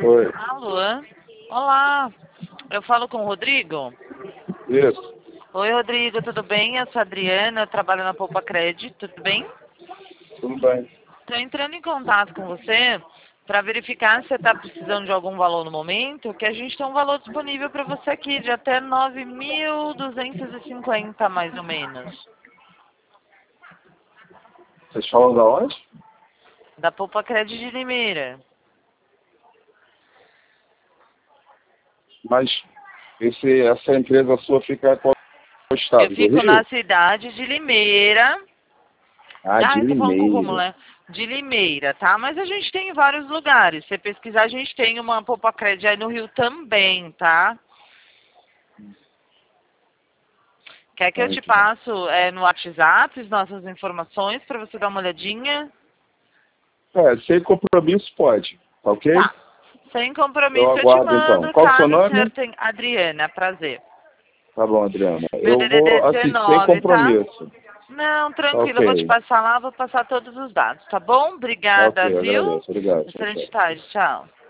Oi. Alô? Olá, eu falo com o Rodrigo? Isso. Oi, Rodrigo, tudo bem? Eu sou a Adriana, eu trabalho na Poupa Cred, tudo bem? Tudo bem. Estou entrando em contato com você para verificar se você está precisando de algum valor no momento, que a gente tem um valor disponível para você aqui, de até 9.250 mais ou menos. Vocês falam da onde? Da Poupa Cred de Limeira. Mas essa empresa sua fica em qual estado? Eu Do fico Rio? na cidade de Limeira. Ah, de Eu tô falando com o Romulo, Limeira. né? De Limeira, tá? Mas a gente tem em vários lugares. Se você pesquisar, a gente tem uma Poupa Cred aí no Rio também, tá? Quer que eu te Muito bem. passo no WhatsApp as nossas informações para você dar uma olhadinha? Sem compromisso pode, tá ok? Tá. Sem Eu compromisso eu te aguardo então. mando, Qual o seu caso o nome? senhor tenha... Adriana, prazer. Tá bom, Adriana. Meu Eu DDD vou assistir sem 19, tá? compromisso. Não, Tá tranquilo, eu vou te ok. passar lá, vou passar todos os dados, tá bom? Tá Obrigada, ok, eu viu? agradeço. Obrigado. Tchau, Excelente tchau. tarde, tchau.